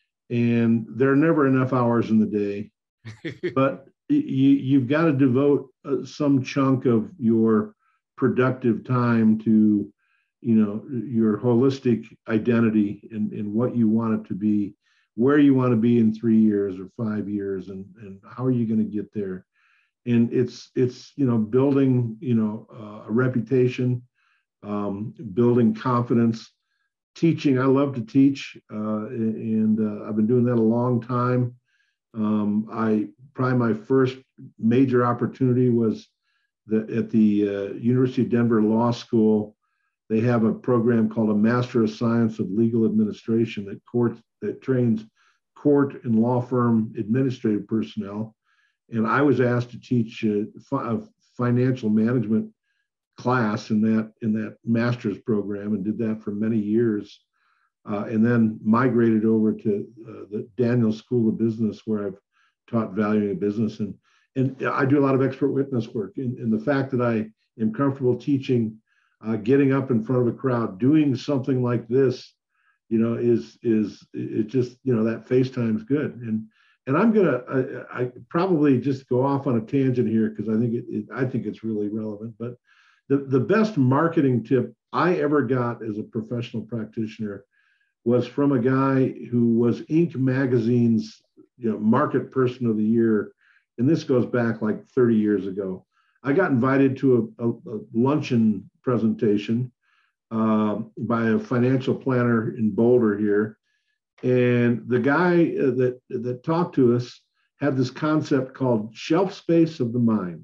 And there are never enough hours in the day, but you, you've got to devote uh, some chunk of your productive time to, you know, your holistic identity and, and what you want it to be, where you want to be in three years or five years, and, and how are you going to get there? And it's, it's, you know, building, you know, uh, a reputation, um, building confidence, teaching. I love to teach, uh, and uh, I've been doing that a long time. Um, I probably my first major opportunity was the, at the uh, University of Denver Law School. They have a program called a Master of Science of Legal Administration that court that trains court and law firm administrative personnel. And I was asked to teach a, a financial management class in that in that master's program, and did that for many years, uh, and then migrated over to uh, the Daniels School of Business, where I've taught valuing of business, and and I do a lot of expert witness work. And, and the fact that I am comfortable teaching, uh, getting up in front of a crowd, doing something like this, you know, is is it just, you know, that FaceTime is good. And and I'm gonna I, I probably just go off on a tangent here because I think it, it I think it's really relevant, but. The, the best marketing tip I ever got as a professional practitioner was from a guy who was Inc magazine's, you know, market person of the year. And this goes back like thirty years ago. I got invited to a, a, a luncheon presentation uh, by a financial planner in Boulder here. And the guy that, that talked to us had this concept called shelf space of the mind.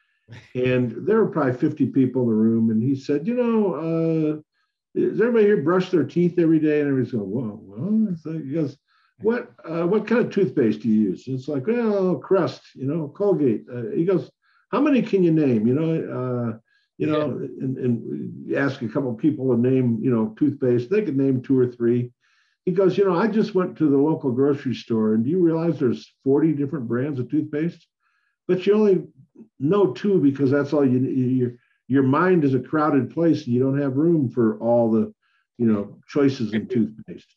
And there were probably fifty people in the room. And he said, you know, uh, does everybody here brush their teeth every day? And everybody's going, whoa, well, it's like, he goes, what, uh, what kind of toothpaste do you use? And it's like, well, Crest, you know, Colgate. Uh, he goes, how many can you name? You know, uh, you know, and, and you ask a couple of people to name, you know, toothpaste. They could name two or three. He goes, you know, I just went to the local grocery store, and do you realize there's forty different brands of toothpaste? But you only know two because that's all you need. Your, your mind is a crowded place and you don't have room for all the, you know, choices in toothpaste.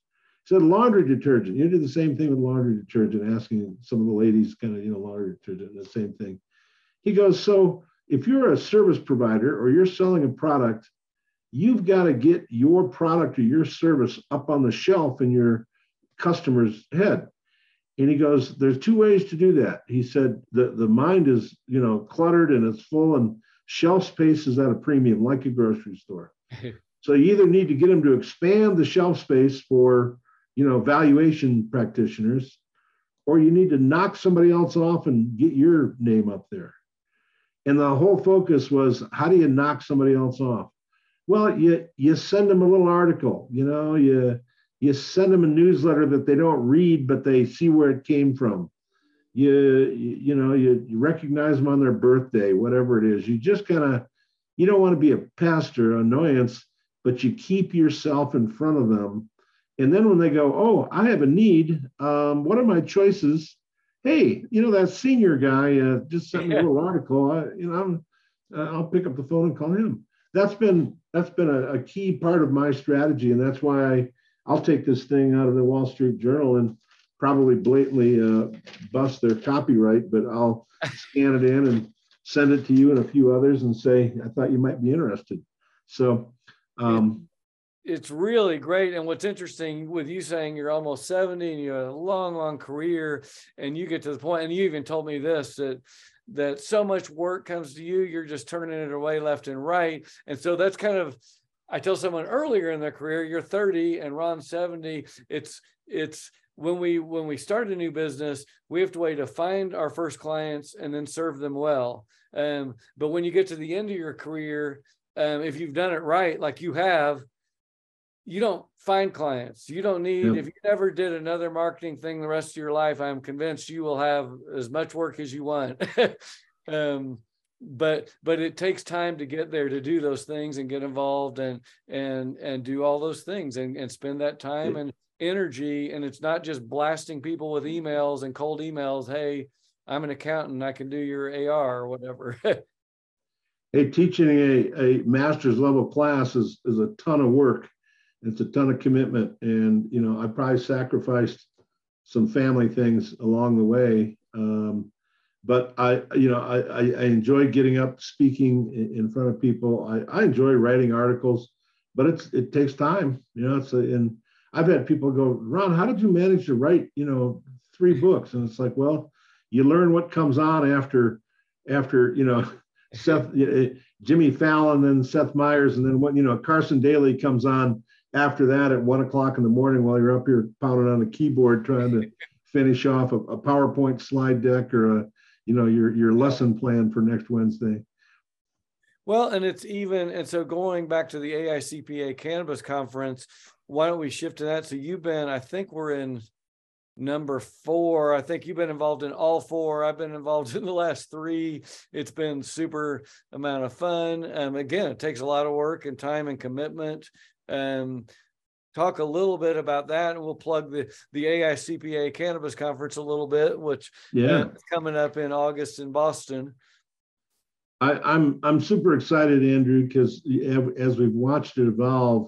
He said laundry detergent. You do the same thing with laundry detergent, asking some of the ladies kind of, you know, laundry detergent, the same thing. He goes, so if you're a service provider or you're selling a product, you've got to get your product or your service up on the shelf in your customer's head. And he goes, there's two ways to do that. He said, the, the mind is, you know, cluttered and it's full, and shelf space is at a premium, like a grocery store. So you either need to get them to expand the shelf space for, you know, valuation practitioners, or you need to knock somebody else off and get your name up there. And the whole focus was, how do you knock somebody else off? Well, you you send them a little article, you know, you you send them a newsletter that they don't read, but they see where it came from. You you, you know, you, you recognize them on their birthday, whatever it is. You just kind of, you don't want to be a pest or annoyance, but you keep yourself in front of them. And then when they go, oh, I have a need, um, what are my choices? Hey, you know, that senior guy uh, just sent me a little article. I, you know, I'm, uh, I'll pick up the phone and call him. That's been that's been a, a key part of my strategy, and that's why I, I'll take this thing out of the Wall Street Journal and probably blatantly uh, bust their copyright, but I'll scan it in and send it to you and a few others and say, I thought you might be interested. So um, it's really great. And what's interesting with you saying you're almost seventy and you have a long, long career, and you get to the point, and you even told me this, that that so much work comes to you, you're just turning it away left and right. And so that's kind of, I tell someone earlier in their career, you're thirty and Ron's seventy. It's, it's when we, when we start a new business, we have to wait to find our first clients and then serve them well. Um, but when you get to the end of your career, um, if you've done it right, like you have, you don't find clients. You don't need, yep. If you never did another marketing thing the rest of your life, I'm convinced you will have as much work as you want. um, but but it takes time to get there, to do those things and get involved and and and do all those things and, and spend that time and energy. And it's not just blasting people with emails and cold emails. Hey, I'm an accountant, I can do your A R or whatever. Hey, teaching a, a master's level class is, is a ton of work. It's a ton of commitment. And, you know, I probably sacrificed some family things along the way. Um, but I, you know, I, I enjoy getting up, speaking in, in front of people. I, I enjoy writing articles, but it's, it takes time, you know, it's a, and I've had people go, Ron, how did you manage to write, you know, three books? And it's like, well, you learn what comes on after, after, you know, Seth, Jimmy Fallon, then Seth Meyers, and then what, you know, Carson Daly comes on after that at one o'clock in the morning while you're up here pounding on a keyboard trying to finish off a, a PowerPoint slide deck or a, you know, your your lesson plan for next Wednesday. Well, and it's even, and so going back to the A I C P A Cannabis Conference, why don't we shift to that? So you've been, I think we're in number four. I think you've been involved in all four. I've been involved in the last three. It's been super amount of fun. Um, again, it takes a lot of work and time and commitment. Um, talk a little bit about that, and we'll plug the the A I C P A Cannabis Conference a little bit, which yeah uh, is coming up in August in Boston. I, I'm I'm super excited, Andrew, because as we've watched it evolve,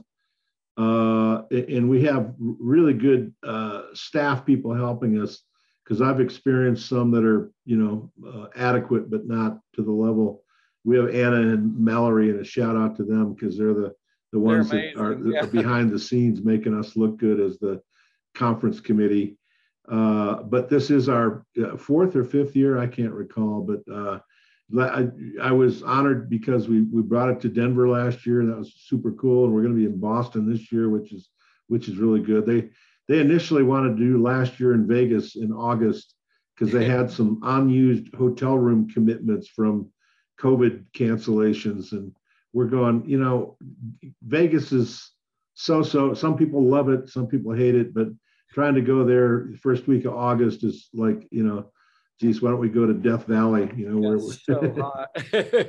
uh, and we have really good uh, staff people helping us, because I've experienced some that are, you know, uh, adequate but not to the level. We have Anna and Mallory, and a shout out to them because they're the the ones that are, yeah. are behind the scenes making us look good as the conference committee. Uh, but this is our fourth or fifth year, I can't recall, but uh, I, I was honored because we we brought it to Denver last year, and that was super cool. And we're going to be in Boston this year, which is which is really good. They they initially wanted to do last year in Vegas in August because they had some unused hotel room commitments from COVID cancellations, and we're going, you know, Vegas is so-so. Some people love it, some people hate it, but trying to go there the first week of August is like, you know, geez, why don't we go to Death Valley? You know, where it's so hot.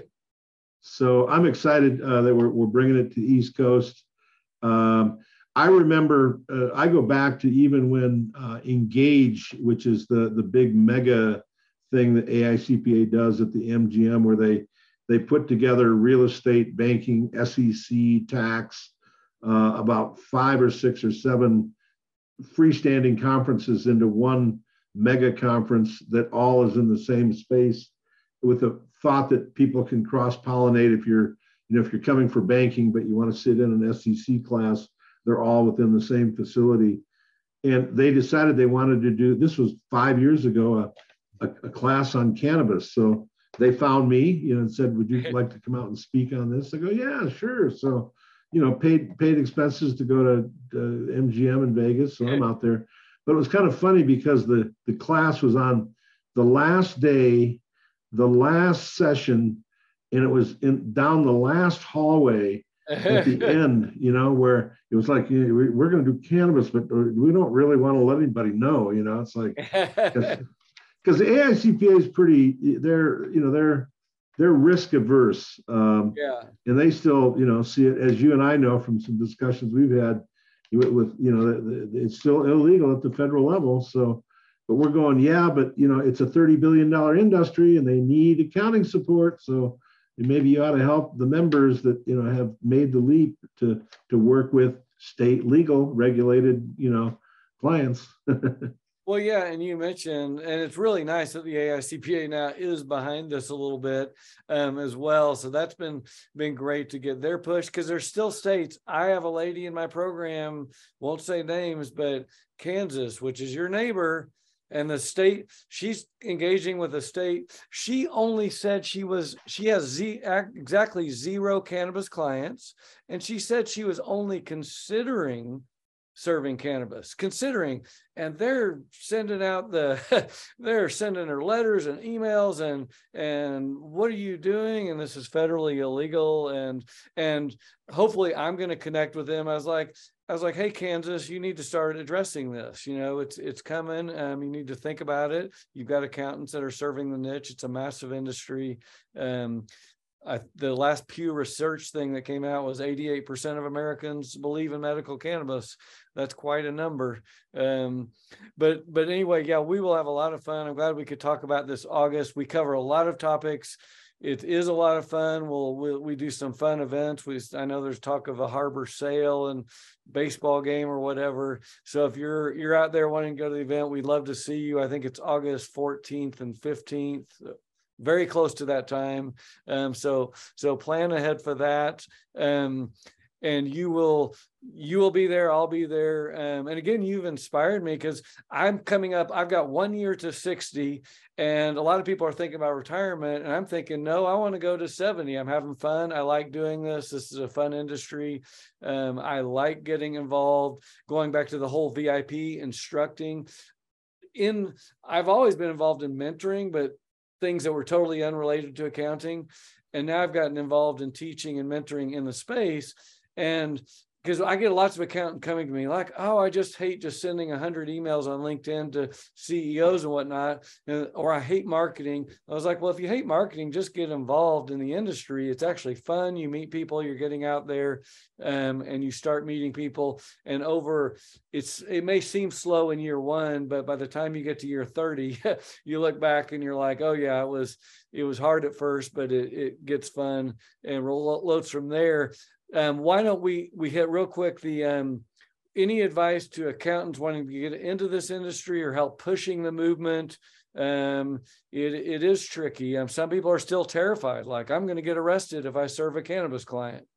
So I'm excited uh, that we're, we're bringing it to the East Coast. Um, I remember, uh, I go back to even when uh, Engage, which is the, the big mega thing that A I C P A does at the M G M, where they They put together real estate, banking, S E C, tax, uh, about five or six or seven freestanding conferences into one mega conference that all is in the same space, with the thought that people can cross-pollinate. If you're, you know, if you're coming for banking, but you want to sit in an S E C class, they're all within the same facility. And they decided they wanted to do, this was five years ago, a, a, a class on cannabis. So they found me, you know, and said, would you like to come out and speak on this? I go, yeah, sure. So, you know, paid paid expenses to go to, to M G M in Vegas. So I'm out there. But it was kind of funny because the, the class was on the last day, the last session, and it was in down the last hallway at the end, you know, where it was like, you know, we're going to do cannabis, but we don't really want to let anybody know, you know. It's like, because the A I C P A is pretty, they're, you know, they're, they're risk averse. Um, yeah. And they still, you know, see it, as you and I know from some discussions we've had with, with you know, it's still illegal at the federal level. So, but we're going, yeah, but, you know, it's a thirty billion dollars industry and they need accounting support. So maybe you ought to help the members that, you know, have made the leap to, to work with state legal regulated, you know, clients. Well, yeah, and you mentioned, and it's really nice that the A I C P A now is behind this a little bit um, as well. So that's been been great to get their push, because there's still states. I have a lady in my program, won't say names, but Kansas, which is your neighbor, and the state, she's engaging with the state. She only said she was, she has z, exactly zero cannabis clients, and she said she was only considering serving cannabis, considering, and they're sending out the, they're sending her letters and emails and, and what are you doing? And this is federally illegal. And, and hopefully I'm going to connect with them. I was like, I was like, hey, Kansas, you need to start addressing this. You know, it's, it's coming. Um, you need to think about it. You've got accountants that are serving the niche. It's a massive industry. Um, I, the last Pew Research thing that came out was eighty-eight percent of Americans believe in medical cannabis. That's quite a number. Um, but but anyway, yeah, we will have a lot of fun. I'm glad we could talk about this August. We cover a lot of topics. It is a lot of fun. We'll, we'll we do some fun events. We I know there's talk of a harbor sale and baseball game or whatever. So if you're you're out there wanting to go to the event, we'd love to see you. I think it's August fourteenth and fifteenth. Very close to that time. Um, so, so plan ahead for that. Um, and you will, you will be there. I'll be there. Um, and again, you've inspired me, because I'm coming up, I've got one year to sixty, and a lot of people are thinking about retirement, and I'm thinking, no, I want to go to seventy. I'm having fun. I like doing this. This is a fun industry. Um, I like getting involved, going back to the whole V I P instructing in, I've always been involved in mentoring, but things that were totally unrelated to accounting. And now I've gotten involved in teaching and mentoring in the space. And because I get lots of accountants coming to me like, oh, I just hate just sending a hundred emails on LinkedIn to C E Os and whatnot, and, or I hate marketing. I was like, well, if you hate marketing, just get involved in the industry. It's actually fun. You meet people, you're getting out there, um, and you start meeting people. And over, it's it may seem slow in year one, but by the time you get to year thirty, you look back and you're like, oh yeah, it was it was hard at first, but it, it gets fun and roll loads from there. Um, why don't we we hit real quick the um, any advice to accountants wanting to get into this industry or help pushing the movement? Um, it it is tricky. Um, some people are still terrified, like I'm going to get arrested if I serve a cannabis client.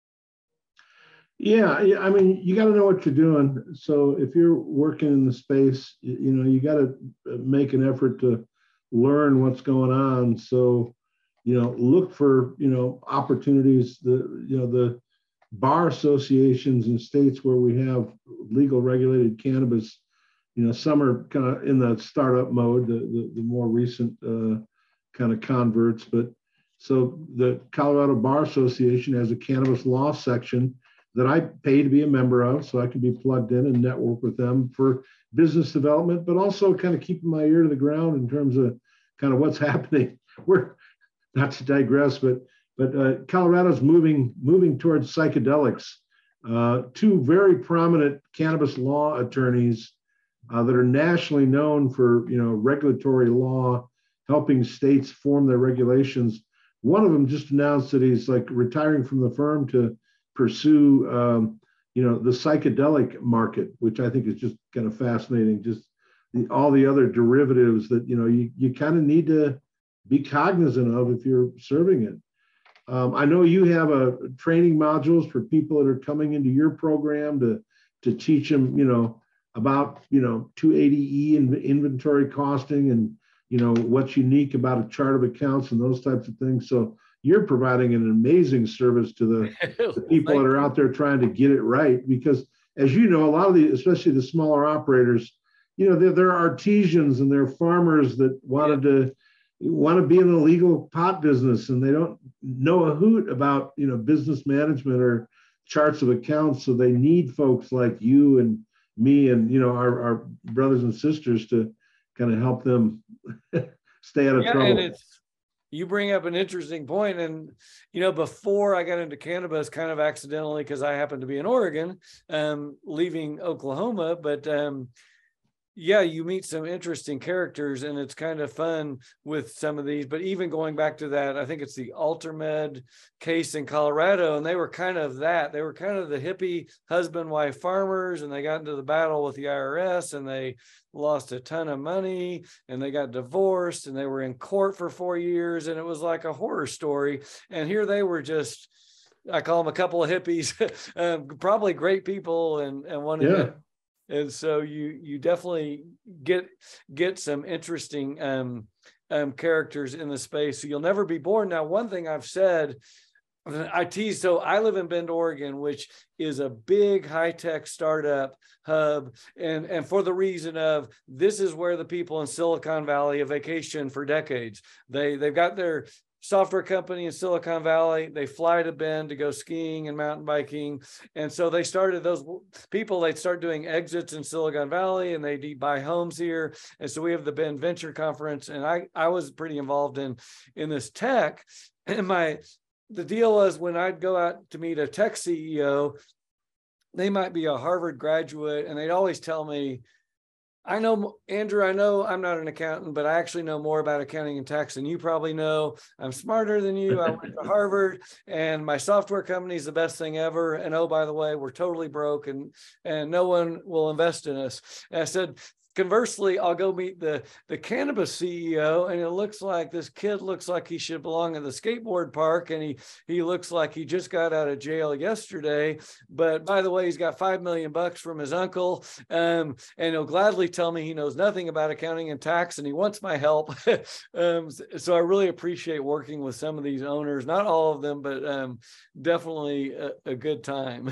Yeah, yeah. I mean, you got to know what you're doing. So if you're working in the space, you, you know, you got to make an effort to learn what's going on. So, you know, look for, you know, opportunities. The, you know, the bar associations in states where we have legal regulated cannabis, you know, some are kind of in the startup mode, the, the, the more recent uh, kind of converts. But so the Colorado Bar Association has a cannabis law section that I pay to be a member of, so I can be plugged in and network with them for business development, but also kind of keeping my ear to the ground in terms of kind of what's happening. We're not to digress, but but uh, Colorado's moving moving towards psychedelics. Uh, two very prominent cannabis law attorneys uh, that are nationally known for you know regulatory law, helping states form their regulations. One of them just announced that he's like retiring from the firm to pursue um, you know, the psychedelic market, which I think is just kind of fascinating. Just the, all the other derivatives that, you know, you, you kind of need to be cognizant of if you're serving it. Um, I know you have a training modules for people that are coming into your program to to teach them, you know, about, you know, two eighty E and inventory costing and, you know, what's unique about a chart of accounts and those types of things. So you're providing an amazing service to the, the people that are out there trying to get it right. Because as you know, a lot of the, especially the smaller operators, you know, they're, they're artisans and they're farmers that wanted yeah. to want to be in the legal pot business, and they don't know a hoot about, you know, business management or charts of accounts. So they need folks like you and me and, you know, our, our brothers and sisters to kind of help them stay out of yeah, trouble. And it's, you bring up an interesting point. And, you know, before I got into cannabis, kind of accidentally, because I happened to be in Oregon, um, leaving Oklahoma, but um, yeah, you meet some interesting characters, and it's kind of fun with some of these. But even going back to that, I think it's the Altermed case in Colorado, and they were kind of that. They were kind of the hippie husband-wife farmers, and they got into the battle with the I R S, and they lost a ton of money, and they got divorced, and they were in court for four years, and it was like a horror story. And here they were just, I call them a couple of hippies, um, probably great people, and, and wanted yeah. to. And so you you definitely get get some interesting um, um, characters in the space. So you'll never be bored. Now, one thing I've said, I tease, so I live in Bend, Oregon, which is a big high-tech startup hub. And, and for the reason of, this is where the people in Silicon Valley have vacationed for decades. They, they've got their software company in Silicon Valley. They fly to Bend to go skiing and mountain biking. And so they started, those people, they'd start doing exits in Silicon Valley, and they buy homes here. And so we have the Bend Venture Conference, and I, I was pretty involved in, in this tech. And my, the deal was, when I'd go out to meet a tech C E O, they might be a Harvard graduate, and they'd always tell me, I know, Andrew, I know I'm not an accountant, but I actually know more about accounting and tax than you probably know. I'm smarter than you. I went to Harvard, and my software company is the best thing ever. And oh, by the way, we're totally broke, and, and no one will invest in us. And I said, conversely, I'll go meet the, the cannabis C E O, and it looks like this kid looks like he should belong in the skateboard park, and he he looks like he just got out of jail yesterday. But by the way, he's got five million bucks from his uncle, um, and he'll gladly tell me he knows nothing about accounting and tax, and he wants my help. um, so I really appreciate working with some of these owners, not all of them, but um, definitely a, a good time.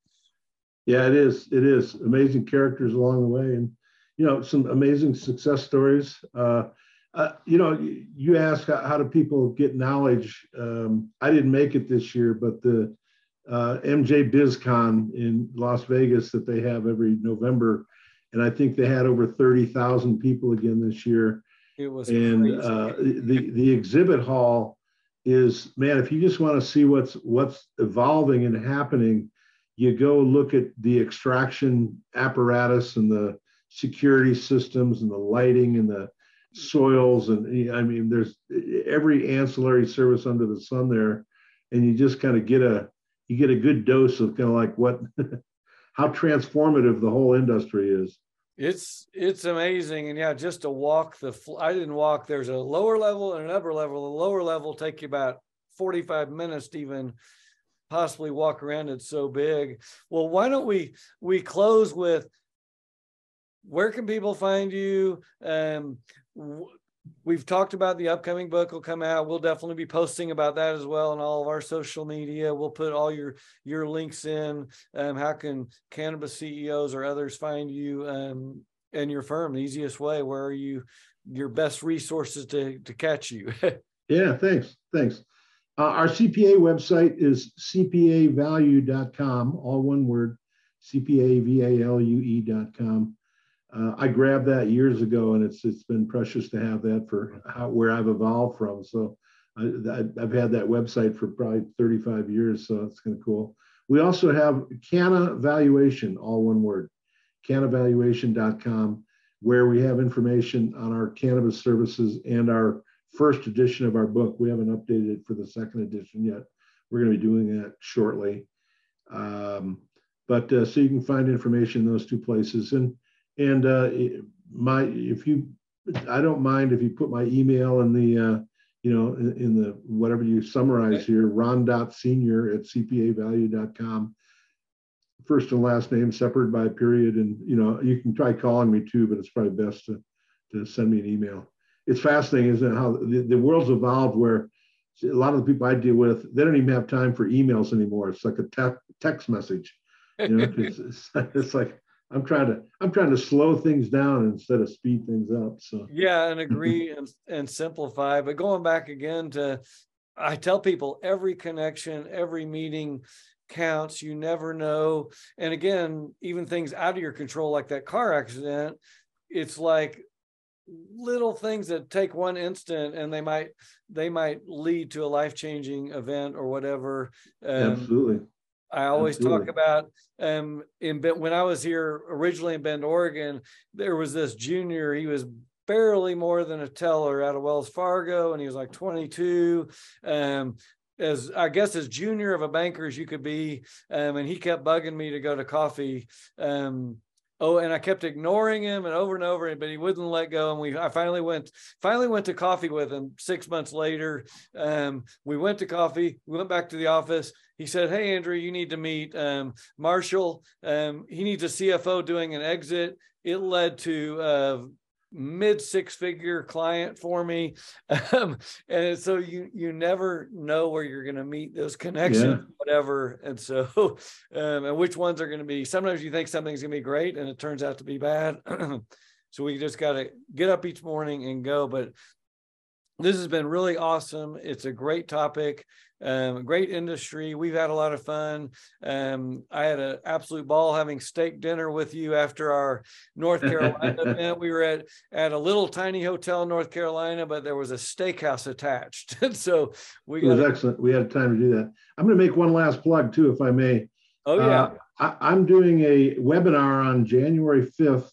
Yeah, it is. It is amazing characters along the way, and you know, some amazing success stories. Uh, uh, you know, you ask how, how do people get knowledge? Um, I didn't make it this year, but the uh, M J BizCon in Las Vegas that they have every November, and I think they had over thirty thousand people again this year. It was and uh, the the exhibit hall is, man, if you just want to see what's what's evolving and happening, you go look at the extraction apparatus and the security systems and the lighting and the soils. And I mean, there's every ancillary service under the sun there. And you just kind of get a, you get a good dose of kind of like what, how transformative the whole industry is. It's, it's amazing. And yeah, just to walk the, I didn't walk, there's a lower level and an upper level. The lower level take you about forty-five minutes to even possibly walk around. It's so big. Well, why don't we, we close with, where can people find you? Um, we've talked about the upcoming book will come out. We'll definitely be posting about that as well on all of our social media. We'll put all your, your links in. Um, how can cannabis C E Os or others find you um, and your firm? The easiest way, where are you, your best resources to, to catch you? Yeah, thanks. Thanks. Uh, our C P A website is c p a value dot com, all one word, C P A V A L U E dot com. Uh, I grabbed that years ago, and it's it's been precious to have that for how, where I've evolved from. So I, I've had that website for probably thirty-five years, so it's kind of cool. We also have Canna Valuation, all one word, canna valuation dot com, where we have information on our cannabis services and our first edition of our book. We haven't updated it for the second edition yet. We're going to be doing that shortly. Um, but uh, so you can find information in those two places. And and uh, my if you, I don't mind if you put my email in the uh, you know in, in the whatever you summarize okay. here, ron.senior at c p a value dot com. First and last name separated by a period, and you know you can try calling me too, but it's probably best to to send me an email. It's fascinating, isn't it, how the, the world's evolved where a lot of the people I deal with, they don't even have time for emails anymore. It's like a te- text message. You know, it's, it's, it's like I'm trying to I'm trying to slow things down instead of speed things up. So yeah, and agree and, and simplify. But going back again to, I tell people every connection, every meeting counts. You never know. And again, even things out of your control, like that car accident, it's like little things that take one instant and they might they might lead to a life-changing event or whatever. Um, Absolutely. I always Absolutely. talk about um in when I was here originally in Bend, Oregon, there was this junior. He was barely more than a teller out of Wells Fargo, and he was like twenty-two. Um, as I guess as junior of a banker as you could be, um, and he kept bugging me to go to coffee. Um, Oh, and I kept ignoring him and over and over, but he wouldn't let go. And we, I finally went, finally went to coffee with him six months later. Um, we went to coffee, we went back to the office. He said, "Hey, Andrew, you need to meet um, Marshall. Um, he needs a C F O doing an exit." It led to uh, mid six figure client for me. Um, and so you, you never know where you're going to meet those connections, yeah. whatever. And so, um, and which ones are going to be, sometimes you think something's going to be great and it turns out to be bad. So we just got to get up each morning and go. But this has been really awesome. It's a great topic, um, great industry. We've had a lot of fun. Um, I had an absolute ball having steak dinner with you after our North Carolina event. We were at, at a little tiny hotel in North Carolina, but there was a steakhouse attached. And so we got- It was to- excellent. We had time to do that. I'm going to make one last plug too, if I may. Oh, yeah. Uh, I, I'm doing a webinar on January fifth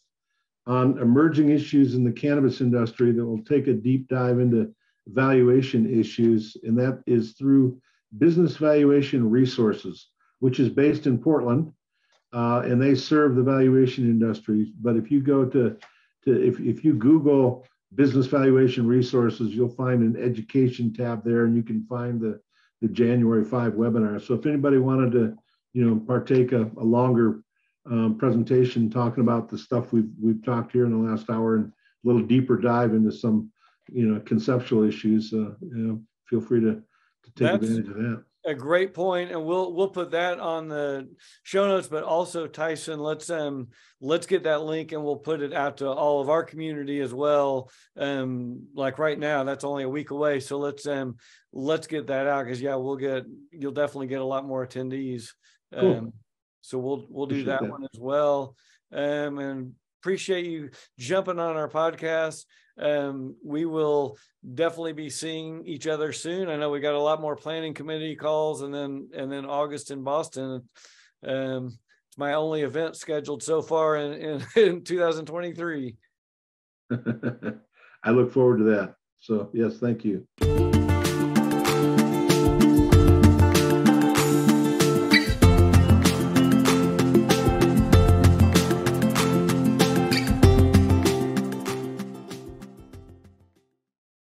on emerging issues in the cannabis industry that will take a deep dive into valuation issues, and that is through Business Valuation Resources, which is based in Portland, uh, and they serve the valuation industry. But if you go to, to if, if you Google Business Valuation Resources, you'll find an education tab there, and you can find the, the January fifth webinar. So if anybody wanted to, you know, partake a, a longer um, presentation talking about the stuff we've we've talked here in the last hour and a little deeper dive into some, you know, conceptual issues, uh, you know, feel free to, to take That's advantage of that. A great point, and we'll we'll put that on the show notes. But also, Tyson, let's um let's get that link and we'll put it out to all of our community as well. Um, like right now, that's only a week away, so let's um let's get that out because yeah, we'll get you'll definitely get a lot more attendees. Cool. Um, so we'll we'll do Appreciate that, that one as well. Um, and appreciate you jumping on our podcast. Um, we will definitely be seeing each other soon. I know we got a lot more planning committee calls, and then and then August in Boston. Um, it's my only event scheduled so far in, in, in two thousand twenty-three. I look forward to that. So yes, thank you.